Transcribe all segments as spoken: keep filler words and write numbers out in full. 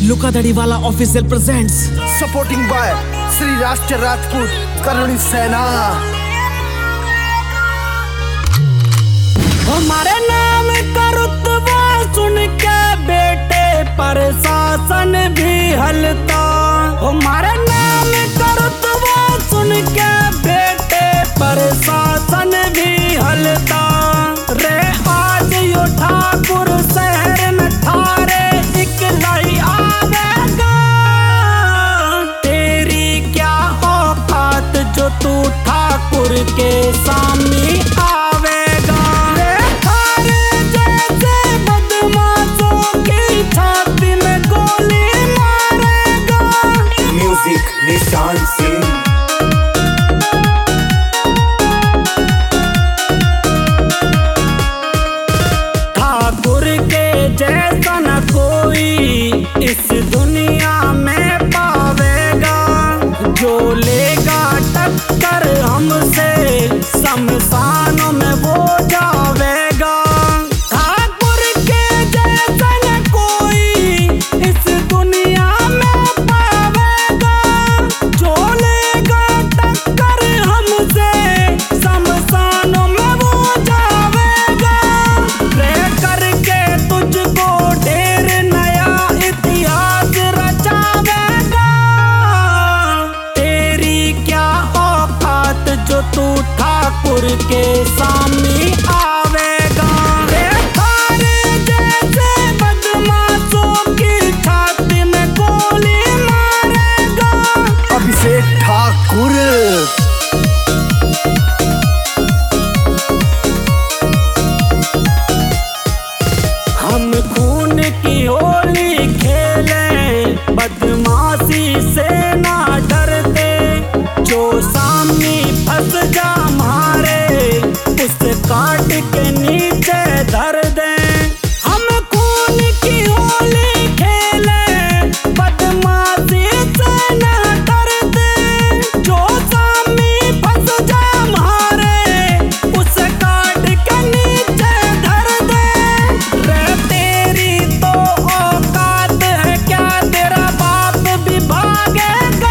लुका दड़ी वाला official presents, supporting by Shri Rashtriya Rajput करुणी सेना। हमारे नाम का रुतबा सुन के बेटे प्रशासन भी हलता। हमारे नाम का रुतबा सुन के बेटे प्रशासन भी हलता। रे आज यो ठाकुर शहर में थारे इकलाई आवेगा। तेरी क्या औकात जो तू ठाकुर के सामने आवेगा। रे थारे जैसे बदमाशों की छाती में गोली मारेगा। म्यूजिक निशान सिंह। ठाकुर के जैसा न कोई इस दुनिया में पावेगा। जो लेगा टक्कर हमसे शमशानों में वो जावेगा। ठाकुर के जैसा न कोई इस दुनिया में पावेगा। जो लेगा टक्कर हमसे शमशानों में वो जावेगा। रे करके तुझको ढेर नया इतिहास रचावेगा। तेरी क्या औकात जो तू ठाकुर के सामने आवेगा। रे थारे जैसे बदमाशों की छाती में गोली मारेगा। अभिषेक ठाकुर। हम खून की होली खेलें, बदमाशी से ना डरते। जो सामने फंस जा मारे, उसे काट के नीचे धर दे। हम खून की होली खेलें, बदमाशी से ना डरते। जो सामने फंस जा मारे, उसे काट के नीचे धर दे। रे तेरी तो औकात है क्या, तेरा बाप भी भागेगा।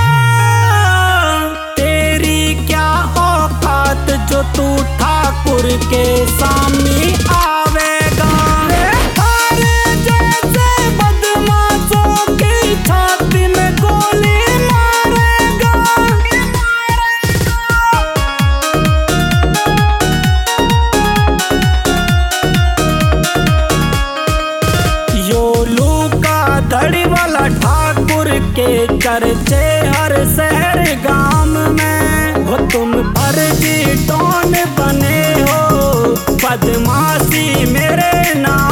तेरी क्या औकात जो तू ठाकुर के सामने आवेगा। रे थारे जैसे बदमाशों की छाती में गोली मारेगा। यो लूका धड़ी वाला ठाकुर के चर्चे हर शहर गांव में। हो तुम फर्जी डॉन बने हो, बदमाशी मेरे नाम